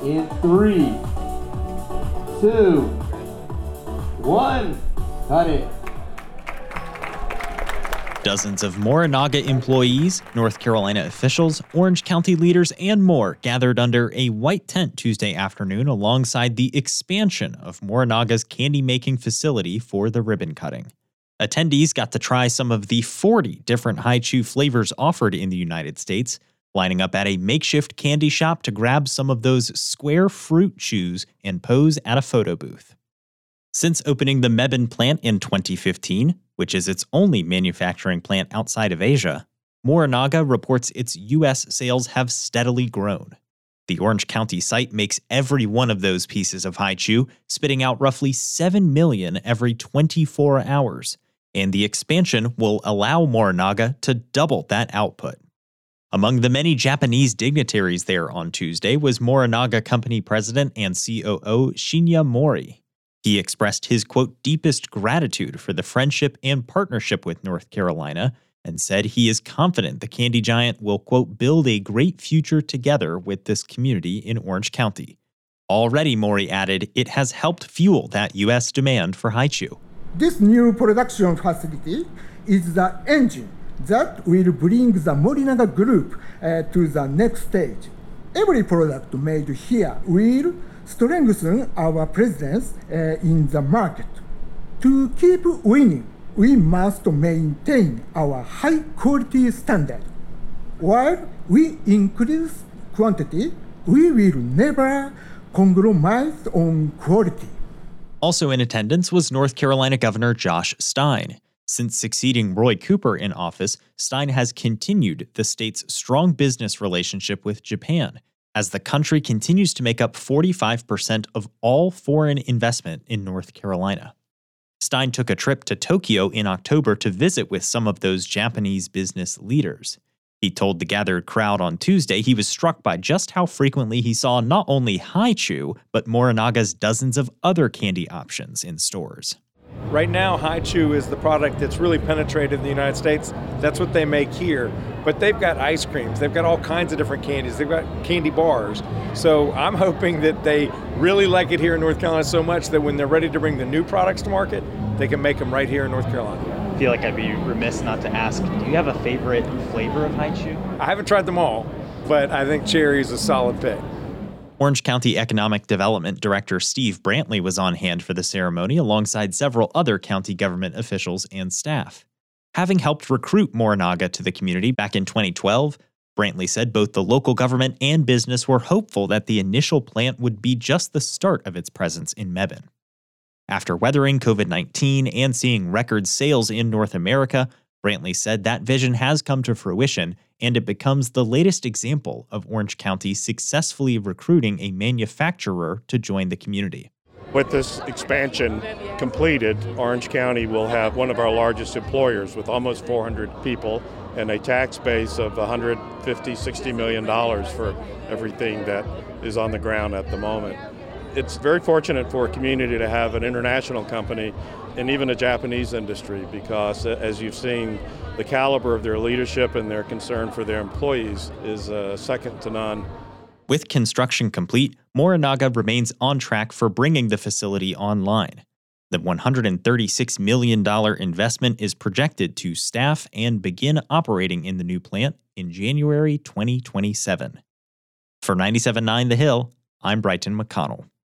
in 3, 2, 1. Cut it. Dozens of Morinaga employees, North Carolina officials, Orange County leaders, and more gathered under a white tent Tuesday afternoon alongside the expansion of Morinaga's candy-making facility for the ribbon cutting. Attendees got to try some of the 40 different Hi-Chew flavors offered in the United States, lining up at a makeshift candy shop to grab some of those square fruit chews and pose at a photo booth. Since opening the Mebane plant in 2015, which is its only manufacturing plant outside of Asia, Morinaga reports its U.S. sales have steadily grown. The Orange County site makes every one of those pieces of Hi-Chew, spitting out roughly 7 million every 24 hours, and the expansion will allow Morinaga to double that output. Among the many Japanese dignitaries there on Tuesday was Morinaga Company President and COO Shinya Mori. He expressed his, quote, deepest gratitude for the friendship and partnership with North Carolina and said he is confident the candy giant will, quote, build a great future together with this community in Orange County. Already, Mori added, it has helped fuel that U.S. demand for Hi-Chew. This new production facility is the engine that will bring the Morinaga Group to the next stage. Every product made here will strengthen our presence in the market. To keep winning, we must maintain our high-quality standard. While we increase quantity, we will never compromise on quality. Also in attendance was North Carolina Governor Josh Stein. Since succeeding Roy Cooper in office, Stein has continued the state's strong business relationship with Japan, as the country continues to make up 45% of all foreign investment in North Carolina. Stein took a trip to Tokyo in October to visit with some of those Japanese business leaders. He told the gathered crowd on Tuesday he was struck by just how frequently he saw not only Hi-Chew, but Morinaga's dozens of other candy options in stores. Right now, Hi-Chew is the product that's really penetrated in the United States. That's what they make here. But they've got ice creams. They've got all kinds of different candies. They've got candy bars. So I'm hoping that they really like it here in North Carolina so much that when they're ready to bring the new products to market, they can make them right here in North Carolina. I feel like I'd be remiss not to ask, do you have a favorite flavor of Hi-Chew? I haven't tried them all, but I think cherry is a solid pick. Orange County Economic Development Director Steve Brantley was on hand for the ceremony alongside several other county government officials and staff. Having helped recruit Morinaga to the community back in 2012, Brantley said both the local government and business were hopeful that the initial plant would be just the start of its presence in Mebane. After weathering COVID-19 and seeing record sales in North America, Brantley said that vision has come to fruition, and it becomes the latest example of Orange County successfully recruiting a manufacturer to join the community. With this expansion completed, Orange County will have one of our largest employers with almost 400 people and a tax base of $150–60 million for everything that is on the ground at the moment. It's very fortunate for a community to have an international company and even a Japanese industry because, as you've seen, the caliber of their leadership and their concern for their employees is second to none. With construction complete, Morinaga remains on track for bringing the facility online. The $136 million investment is projected to staff and begin operating in the new plant in January 2027. For 97.9 The Hill, I'm Brighton McConnell.